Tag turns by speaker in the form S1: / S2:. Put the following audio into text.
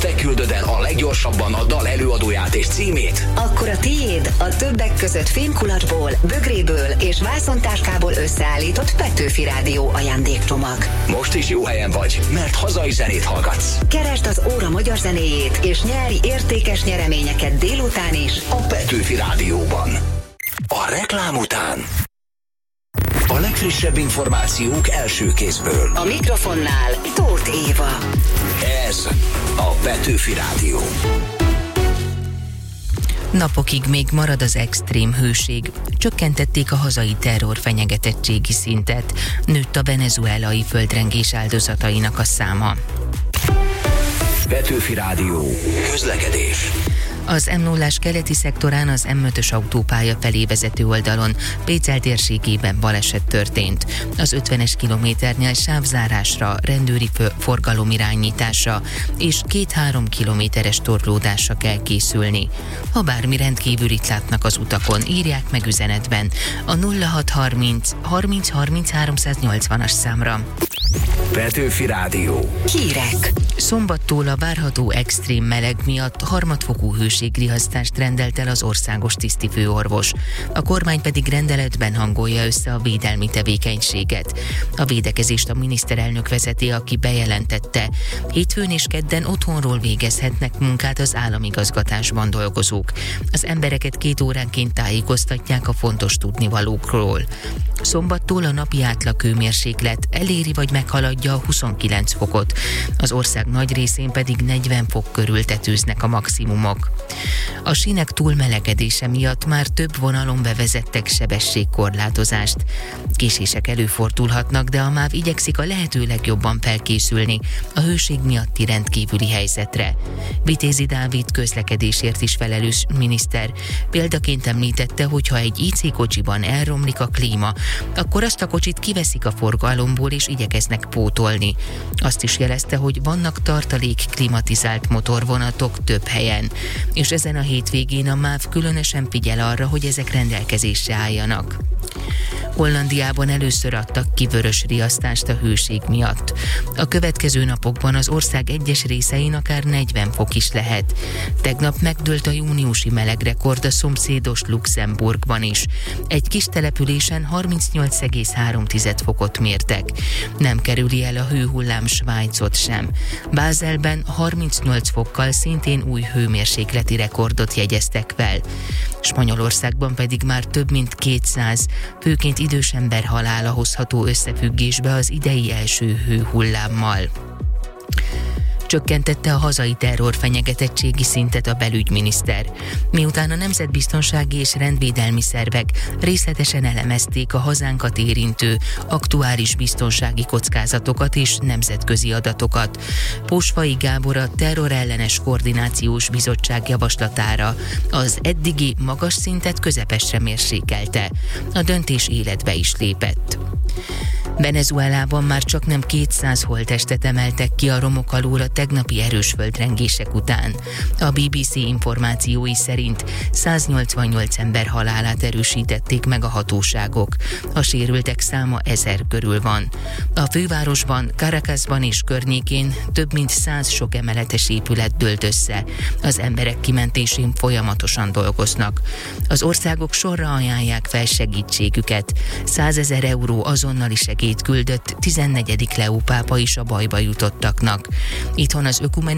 S1: te küldöd el a leggyorsabban a dal előadóját és címét,
S2: akkor a tiéd a többek között fémkulacsból, bögréből és vászontáskából összeállított Petőfi Rádió ajándékcsomag.
S1: Most is jó helyen vagy, mert hazai zenét hallgatsz.
S2: Keresd az óra magyar zenéjét, és nyerj értékes nyereményeket délután is
S1: A Petőfi Rádióban. A reklám után a legfrissebb információk első kézből.
S2: a mikrofonnál Tóth Éva.
S1: Ez a Petőfi Rádió.
S3: Napokig még marad az extrém hőség. Csökkentették a hazai terror fenyegetettségi szintet. Nőtt a venezuelai földrengés áldozatainak a száma.
S1: Petőfi Rádió. Közlekedés.
S3: Az M0-ás keleti szektorán az M5-ös autópálya felé vezető oldalon Pécel térségében baleset történt. Az 50-es kilométernél sávzárásra, rendőri forgalomirányításra és 2-3 kilométeres torlódásra kell készülni. Ha bármi rendkívülit látnak az utakon, írják meg üzenetben a 0630 30 30 380-as számra.
S1: Petőfi Rádió.
S2: Hírek.
S3: Szombattól a várható extrém meleg miatt harmadfokú hőségrihasztást rendelt el az országos tisztifőorvos. A kormány pedig rendeletben hangolja össze a védelmi tevékenységet. A védekezést a miniszterelnök vezeti, aki bejelentette. Hétfőn és kedden otthonról végezhetnek munkát az államigazgatásban dolgozók. Az embereket 2 óránként tájékoztatják a fontos tudnivalókról. Szombattól a napi átlag hőmérséklet eléri vagy meghaladja a 29 fokot. Az ország nagy részén pedig 40 fok körül tetőznek a maximumok. A sínek túlmelegedése miatt már több vonalon bevezettek sebességkorlátozást. Késések előfordulhatnak, de a MÁV igyekszik a lehető legjobban felkészülni a hőség miatti rendkívüli helyzetre. Vitézi Dávid közlekedésért is felelős miniszter példaként említette, hogy ha egy IC kocsiban elromlik a klíma, akkor azt a kocsit kiveszik a forgalomból és igyekeznek pótolni. Azt is jelezte, hogy vannak tartalék klimatizált motorvonatok több helyen, és ezen a hétvégén a MÁV különösen figyel arra, hogy ezek rendelkezésre álljanak. Hollandiában először adtak ki vörös riasztást a hőség miatt. A következő napokban az ország egyes részein akár 40 fok is lehet. Tegnap megdőlt a júniusi melegrekord a szomszédos Luxemburgban is. Egy kis településen 38,3 fokot mértek. Nem kerüli el a hőhullám Svájcot sem. Bázelben 38 fokkal szintén új hőmérsékleti rekordot jegyeztek fel. Spanyolországban pedig már több mint 200, főként idős ember halála hozható összefüggésbe az idei első hőhullámmal. Csökkentette a hazai terrorfenyegetettségi szintet a belügyminiszter. Miután a nemzetbiztonsági és rendvédelmi szervek részletesen elemezték a hazánkat érintő aktuális biztonsági kockázatokat és nemzetközi adatokat, Pósfai Gábor a Terrorellenes Koordinációs Bizottság javaslatára az eddigi magas szintet közepesre mérsékelte. A döntés életbe is lépett. Venezuelában már csaknem 200 holttestet emeltek ki a romok alól a tegnapi erős földrengések után. A BBC információi szerint 188 ember halálát erősítették meg a hatóságok. A sérültek száma 1000 körül van. A fővárosban, Caracasban és környékén több mint 100 sok emeletes épület dőlt össze. Az emberek kimentésén folyamatosan dolgoznak. Az országok sorra ajánlják fel segítségüket. 100 000 euró azonnali segélyt küldött 14. Leó pápa is a bajba jutottaknak. Itthon az ökumenikus